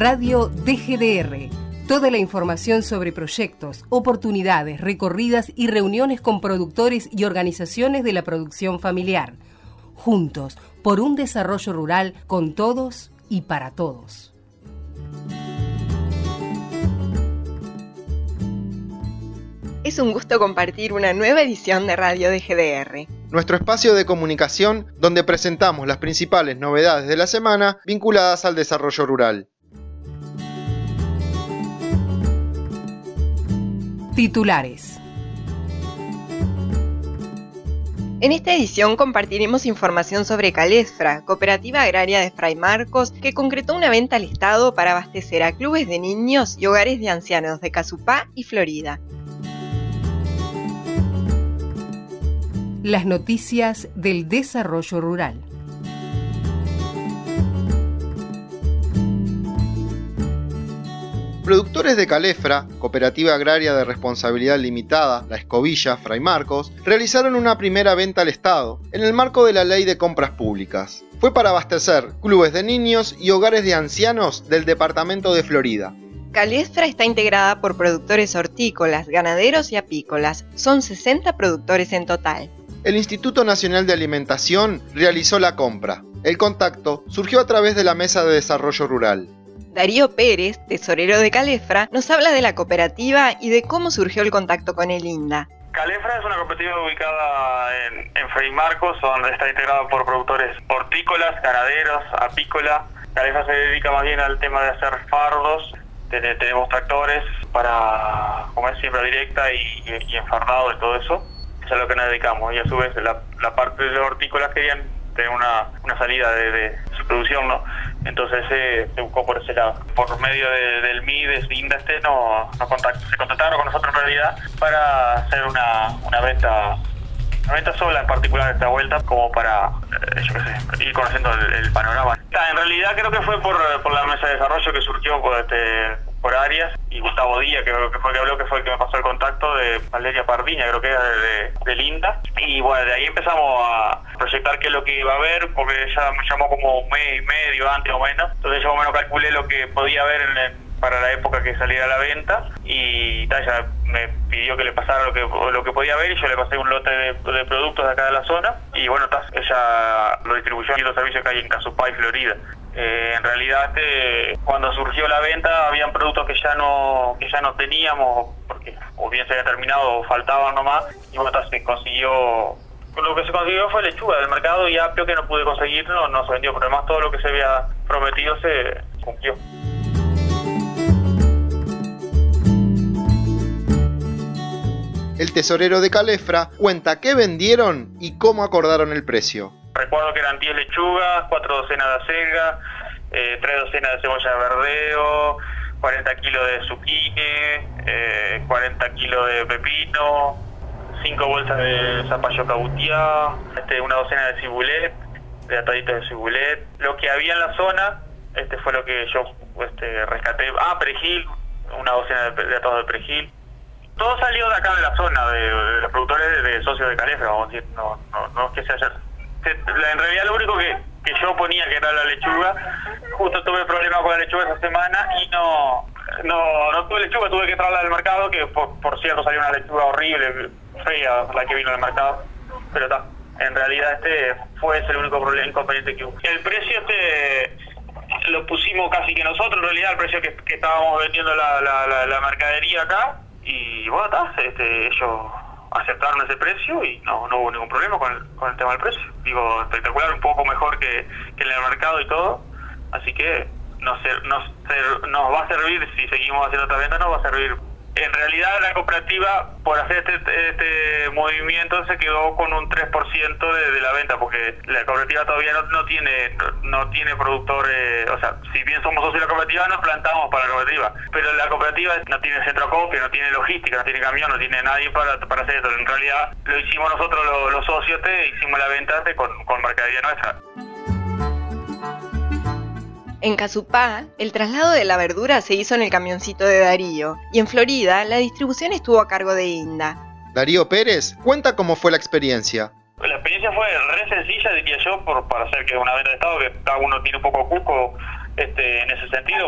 Radio DGDR. Toda la información sobre proyectos, oportunidades, recorridas y reuniones con productores y organizaciones de la producción familiar. Juntos, por un desarrollo rural con todos y para todos. Es un gusto compartir una nueva edición de Radio DGDR. Nuestro espacio de comunicación donde presentamos las principales novedades de la semana vinculadas al desarrollo rural. Titulares. En esta edición compartiremos información sobre Calefra, cooperativa agraria de Fray Marcos, que concretó una venta al Estado para abastecer a clubes de niños y hogares de ancianos de Casupá y Florida. Las noticias del desarrollo rural. Productores de Calefra, cooperativa agraria de responsabilidad limitada, La Escobilla, Fray Marcos, realizaron una primera venta al Estado, en el marco de la Ley de Compras Públicas. Fue para abastecer clubes de niños y hogares de ancianos del departamento de Florida. Calefra está integrada por productores hortícolas, ganaderos y apícolas. Son 60 productores en total. El Instituto Nacional de Alimentación realizó la compra. El contacto surgió a través de la Mesa de Desarrollo Rural. Darío Pérez, tesorero de Calefra, nos habla de la cooperativa y de cómo surgió el contacto con el INDA. Calefra es una cooperativa ubicada en Fray Marcos, donde está integrada por productores hortícolas, ganaderos, apícola. Calefra se dedica más bien al tema de hacer fardos. Tenemos tractores para comer siembra directa y enfardado y todo eso. Eso es a lo que nos dedicamos. Y a su vez la parte de los hortícolas querían tener una salida de su producción, ¿no? Entonces se buscó por ese lado. Por medio del MIDES, INDA, se contactaron con nosotros en realidad para hacer una venta sola en particular esta vuelta, como para ir conociendo el panorama. En realidad creo que fue por la mesa de desarrollo que surgió por Arias, y Gustavo Díaz, que fue el que me pasó el contacto, de Valeria Pardiña, creo que era de Linda. Y bueno, de ahí empezamos a proyectar qué es lo que iba a haber, porque ella me llamó como un mes y medio antes o menos. Entonces yo más o menos calculé lo que podía haber para la época que saliera a la venta, y ella me pidió que le pasara lo que podía haber, y yo le pasé un lote de productos de acá de la zona, y bueno, ella lo distribuyó en los servicios que hay en Casupá y Florida. En realidad cuando surgió la venta habían productos que ya no teníamos, porque o bien se había terminado o faltaban nomás, y bueno, se consiguió. Lo que se consiguió fue lechuga del mercado, y apio que no pude conseguir no se vendió, pero además todo lo que se había prometido se cumplió. El tesorero de Calefra cuenta qué vendieron y cómo acordaron el precio. Recuerdo que eran 10 lechugas, 4 docenas de acelga, 3 docenas de cebolla de verdeo, 40 kilos de zucchini, 40 kilos de pepino, 5 bolsas de zapallo cabutiá, una docena de cibulet, de ataditos de cibulet. Lo que había en la zona fue lo que yo rescaté. Perejil, una docena de atados de perejil. Todo salió de acá de la zona, de los productores de socios de Calefra, vamos a decir. No es que se haya... En realidad lo único que yo ponía, que era la lechuga, justo tuve problemas con la lechuga esa semana y no tuve lechuga, tuve que traerla del mercado, que por cierto salió una lechuga horrible, fea, la que vino del mercado, pero está. En realidad fue ese el único inconveniente que hubo. El precio lo pusimos casi que nosotros, en realidad, el precio que estábamos vendiendo la mercadería acá, y bueno, ellos aceptaron ese precio y no hubo ningún problema con el tema del precio. Digo, espectacular, un poco mejor que en el mercado y todo, así que nos va a servir, si seguimos haciendo esta venta, nos va a servir. En realidad la cooperativa, por hacer este movimiento, se quedó con un 3% de la venta, porque la cooperativa todavía no tiene productores. O sea, si bien somos socios de la cooperativa, nos plantamos para la cooperativa, pero la cooperativa no tiene centro acopio, no tiene logística, no tiene camión, no tiene nadie para hacer esto. En realidad lo hicimos nosotros los socios, hicimos la venta con mercadería nuestra. En Casupá, el traslado de la verdura se hizo en el camioncito de Darío, y en Florida, la distribución estuvo a cargo de INDA. Darío Pérez cuenta cómo fue la experiencia. La experiencia fue re sencilla, diría yo, para hacer que una venta de estado, que cada uno tiene un poco cuco, en ese sentido.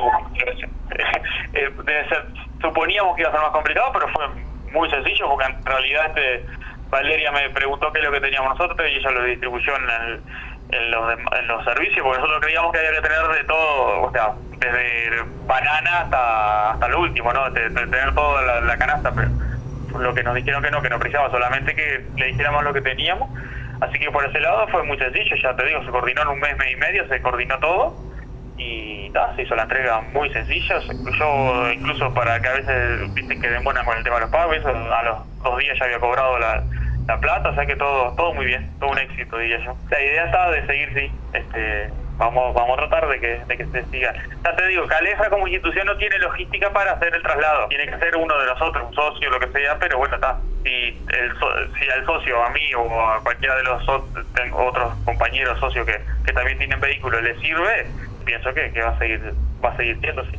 Suponíamos que iba a ser más complicado, pero fue muy sencillo, porque en realidad Valeria me preguntó qué es lo que teníamos nosotros y ella lo distribuyó en los servicios, porque nosotros creíamos que había que tener de todo, o sea, desde banana hasta lo último, ¿no? De tener toda la canasta, pero lo que nos dijeron que no precisaba, solamente que le dijéramos lo que teníamos. Así que por ese lado fue muy sencillo, ya te digo, se coordinó en un mes y medio, se coordinó todo y se hizo la entrega muy sencilla. Yo incluso para que a veces viste que demoran con el tema de los pagos, eso, a los 2 días ya había cobrado la plata, o sea que todo muy bien, todo un éxito, diría yo. La idea está de seguir, sí, vamos a tratar de que se siga. Ya te digo, Calefra como institución no tiene logística para hacer el traslado, tiene que ser uno de nosotros, un socio, lo que sea, pero bueno, está. Si al socio, a mí o a cualquiera de los otros compañeros socios que también tienen vehículos le sirve, pienso que va a seguir siendo así.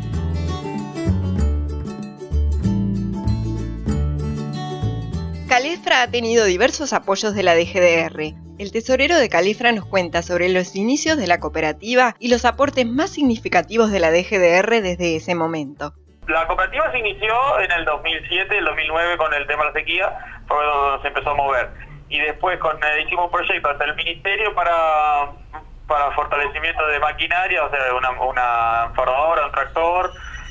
Calefra ha tenido diversos apoyos de la DGDR. El tesorero de Calefra nos cuenta sobre los inicios de la cooperativa y los aportes más significativos de la DGDR desde ese momento. La cooperativa se inició en el 2007, el 2009 con el tema de la sequía, fue donde se empezó a mover. Y después hicimos un proyecto hasta el ministerio para fortalecimiento de maquinaria, o sea, una enfardadora, un tractor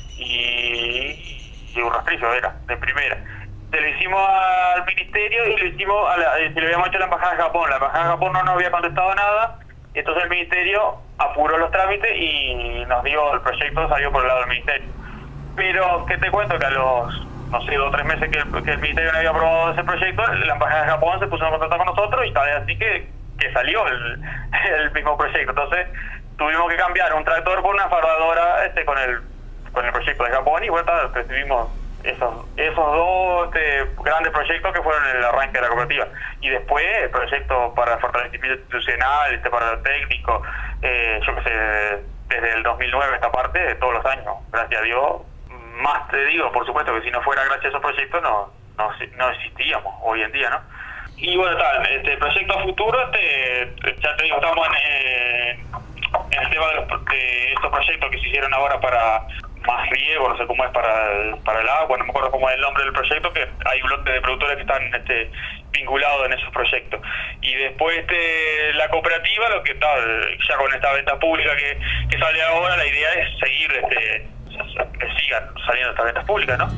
y un rastrillo era, de primera. Se lo hicimos al ministerio y se lo habíamos hecho a la embajada de Japón. La embajada de Japón no nos había contestado nada, y entonces el ministerio apuró los trámites y nos dio el proyecto, salió por el lado del ministerio. Pero que te cuento que a los, 2 o 3 meses que el ministerio no había aprobado ese proyecto, la embajada de Japón se puso en contacto con nosotros y tal vez así que salió el mismo proyecto. Entonces tuvimos que cambiar un tractor por una fardadora con el proyecto de Japón, y bueno, recibimos esos 2 grandes proyectos que fueron el arranque de la cooperativa. Y después el proyecto para fortalecimiento institucional, para lo técnico, yo qué sé, desde el 2009 esta parte, todos los años, gracias a Dios. Más te digo, por supuesto que si no fuera gracias a esos proyectos no existiríamos hoy en día, ¿no? Y bueno, el proyecto a futuro, ya te digo, estamos en el tema de estos proyectos que se hicieron ahora para más riego, no sé cómo es para el agua, no me acuerdo cómo es el nombre del proyecto, que hay un lote de productores que están vinculados en esos proyectos. Y después la cooperativa, lo que está ya con esta venta pública que sale ahora, la idea es seguir que sigan saliendo estas ventas públicas, ¿no?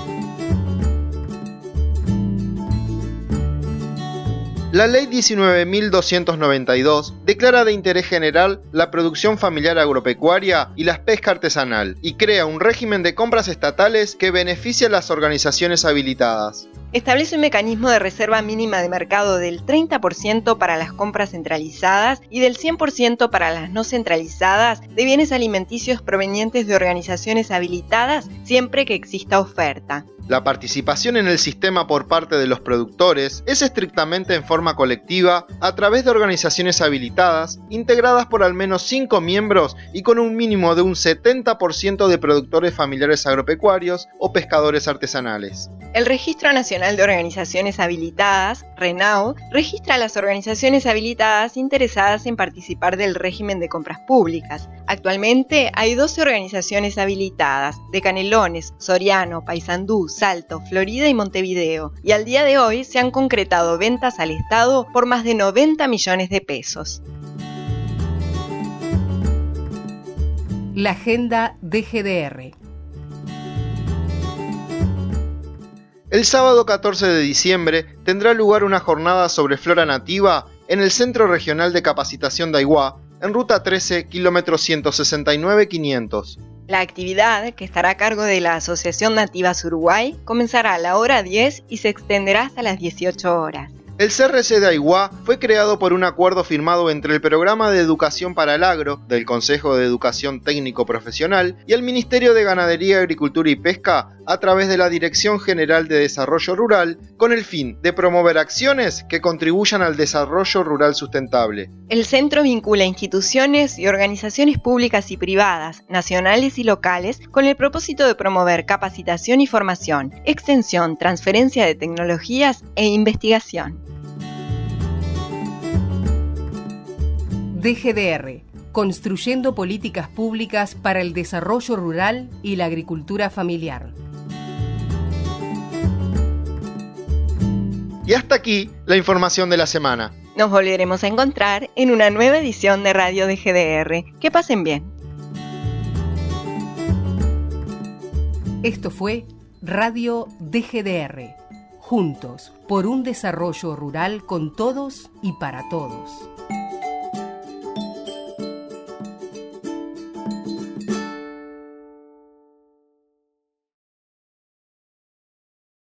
La Ley 19.292 declara de interés general la producción familiar agropecuaria y la pesca artesanal y crea un régimen de compras estatales que beneficia a las organizaciones habilitadas. Establece un mecanismo de reserva mínima de mercado del 30% para las compras centralizadas y del 100% para las no centralizadas de bienes alimenticios provenientes de organizaciones habilitadas siempre que exista oferta. La participación en el sistema por parte de los productores es estrictamente en forma colectiva a través de organizaciones habilitadas, integradas por al menos 5 miembros y con un mínimo de un 70% de productores familiares agropecuarios o pescadores artesanales. El Registro Nacional de Organizaciones Habilitadas, RENAO, registra a las organizaciones habilitadas interesadas en participar del régimen de compras públicas. Actualmente hay 12 organizaciones habilitadas, de Canelones, Soriano, Paysandú, Salto, Florida y Montevideo, y al día de hoy se han concretado ventas al Estado por más de 90 millones de pesos. La agenda DGDR. El sábado 14 de diciembre tendrá lugar una jornada sobre flora nativa en el Centro Regional de Capacitación de Aiguá, en Ruta 13, kilómetro 169-500. La actividad, que estará a cargo de la Asociación Nativas Uruguay, comenzará a la hora 10 y se extenderá hasta las 18 horas. El CRC de Aiguá fue creado por un acuerdo firmado entre el Programa de Educación para el Agro del Consejo de Educación Técnico Profesional y el Ministerio de Ganadería, Agricultura y Pesca a través de la Dirección General de Desarrollo Rural, con el fin de promover acciones que contribuyan al desarrollo rural sustentable. El centro vincula instituciones y organizaciones públicas y privadas, nacionales y locales, con el propósito de promover capacitación y formación, extensión, transferencia de tecnologías e investigación. DGDR, construyendo políticas públicas para el desarrollo rural y la agricultura familiar. Y hasta aquí la información de la semana. Nos volveremos a encontrar en una nueva edición de Radio de GDR. Que pasen bien. Esto fue Radio de GDR. Juntos por un desarrollo rural con todos y para todos.